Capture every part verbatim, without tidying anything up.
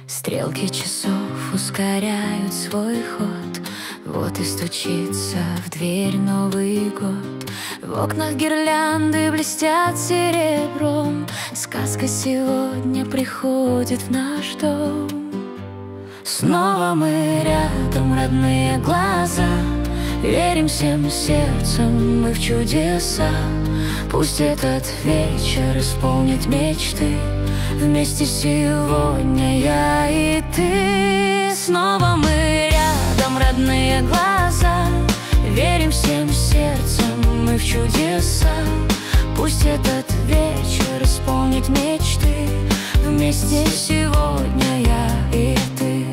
Стрелки часов ускоряют свой ход. Вот и стучится в дверь Новый год. В окнах гирлянды блестят серебром. Сказка сегодня приходит в наш дом. Снова мы рядом, родные глаза. Верим всем сердцем мы в чудеса. Пусть этот вечер исполнит мечты. Вместе сегодня я и ты. Снова мы рядом, родные глаза. Верим всем сердцем мы в чудеса. Пусть этот вечер исполнит мечты. Вместе сегодня я и ты.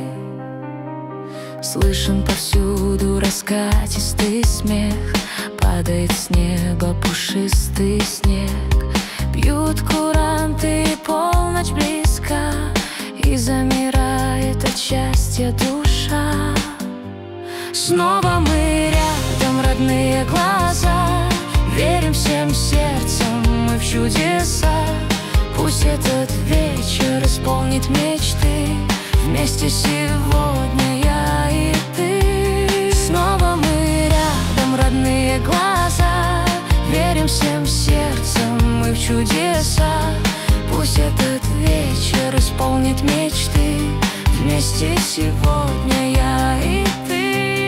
Слышен повсюду раскатистый смех. Падает с неба пушистый снег. Бьют куранты, и полночь близка. И замирает от счастья душа. Снова мы рядом, родные глаза. Верим всем сердцем мы в чудеса. Пусть этот вечер исполнит мечты. Вместе сегодня я и ты. Снова мы рядом, родные глаза. Верим всем сердцем мы в чудеса. Пусть этот вечер исполнит мечты. Вместе сегодня я и ты.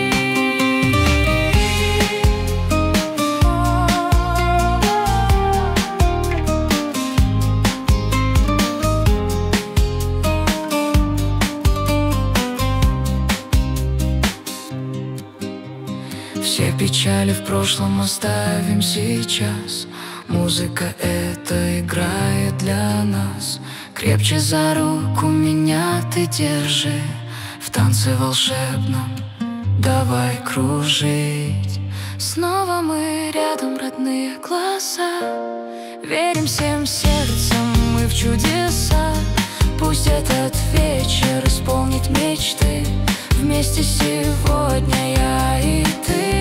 Все печали в прошлом оставим сейчас. Музыка эта играет для нас. Крепче за руку меня ты держи. В танце волшебном давай кружить. Снова мы рядом, родные глаза. Верим всем сердцем мы в чудеса. Пусть этот вечер исполнит мечты. Вместе сегодня я и ты.